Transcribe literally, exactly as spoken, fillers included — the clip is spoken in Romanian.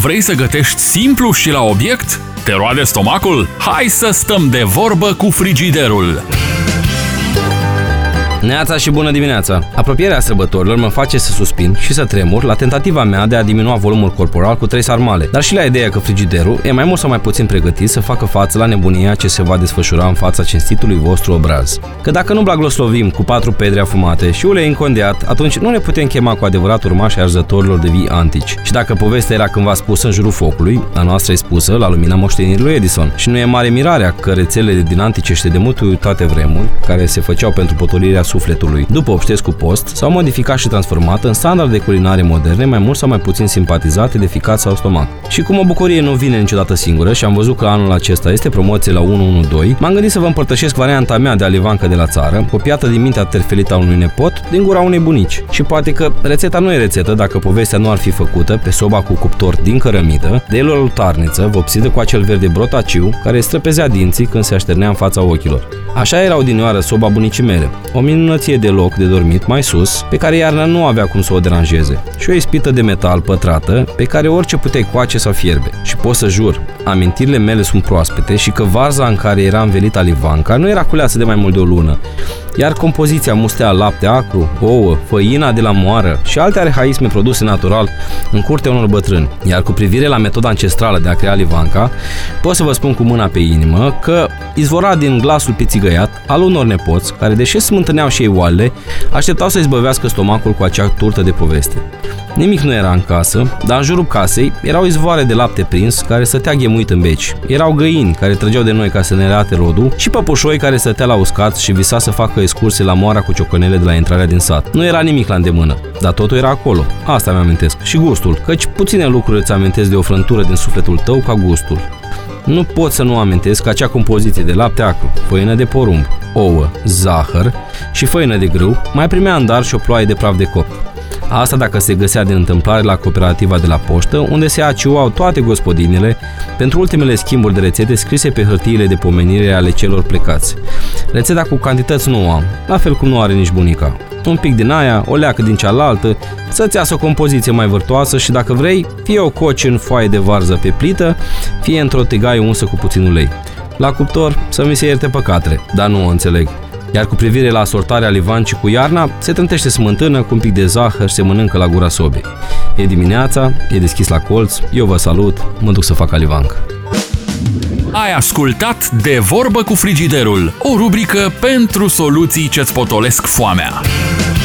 Vrei să gătești simplu și la obiect? Te roade stomacul? Hai să stăm de vorbă cu frigiderul! Neața și bună dimineața! Apropierea sărbătorilor mă face să suspin și să tremur la tentativa mea de a diminua volumul corporal cu trei sarmale, dar și la ideea că frigiderul e mai mult sau mai puțin pregătit să facă față la nebunia ce se va desfășura în fața cinstitului vostru obraz. Că dacă nu blagoslovim cu patru pedre afumate și ulei încondeat, atunci nu ne putem chema cu adevărat urmași arzătorilor de vii antici. Și dacă povestea era cândva spusă în jurul focului, a noastră e spusă la lumina moștenirii lui Edison. Și nu e mare mirarea că rețelele din anticește de multe vremuri, care se făceau pentru potolirea sufletului după obștescu post, s-au modificat și transformat în standarde culinare moderne, mai mult sau mai puțin simpatizate de ficat sau stomac. Și cum o bucurie nu vine niciodată singură și am văzut că anul acesta este promoție la unu unu doi, m-am gândit să vă împărtășesc varianta mea de alivancă de la țară, copiată din mintea terfelită a unui nepot, din gura unei bunici. Și poate că rețeta nu e rețetă dacă povestea nu ar fi făcută pe soba cu cuptor din cărămidă, de el o lutarniță vopsită cu acel verde brotaciu care străpezea dinții când se așternea în fața ochilor. Așa era odinioară soba bunicii mele, o minunăție de loc de dormit mai sus, pe care iarna nu avea cum să o deranjeze, și o ispită de metal pătrată, pe care orice puteai coace sau fierbe. Și pot să jur, amintirile mele sunt proaspete și că varza în care era învelită alivanca nu era culeasă de mai mult de o lună, iar compoziția mustea lapte acru, ouă, făina de la moară și alte arhaisme produse natural în curtea unor bătrâni. Iar cu privire la metoda ancestrală de a crea alivanca, pot să vă spun cu mâna pe inimă că izvora din glasul pițigăiat al unor nepoți care, deși smântâneau și ei oalele, așteptau să izbăvească stomacul cu acea turtă de poveste. Nimic nu era în casă, dar în jurul casei erau izvoare de lapte prins care stătea ghemuit în beci. Erau găini care trăgeau de noi ca să ne arate rodul și păpușoi care stătea la uscat și visa să facă excursie la moara cu ciocanele de la intrarea din sat. Nu era nimic la îndemână, dar totul era acolo. Asta mi-amintesc. Și gustul, căci puține lucruri îți amintesc de o frântură din sufletul tău ca gustul. Nu pot să nu amintesc acea compoziție de lapte acru, făină de porumb, ouă, zahăr și făină de grâu, mai primea în dar și o ploaie de praf de copt. Asta dacă se găsea din întâmplare la cooperativa de la poștă, unde se aciuau toate gospodinele pentru ultimele schimburi de rețete scrise pe hârtiile de pomenire ale celor plecați. Rețeta cu cantități nu am, la fel cum nu are nici bunica. Un pic din aia, o leacă din cealaltă, să-ți iasă o compoziție mai vârtoasă și, dacă vrei, fie o coci în foaie de varză pe plită, fie într-o tigaie unsă cu puțin ulei. La cuptor, să mi se ierte păcatele, dar nu o înțeleg. Iar cu privire la asortarea alivancii cu iarna, se trântește smântână cu un pic de zahăr și se mănâncă la gura sobei. E dimineața, e deschis la colț, eu vă salut, mă duc să fac alivancă. Ai ascultat De Vorbă cu Frigiderul, o rubrică pentru soluții ce-ți potolesc foamea.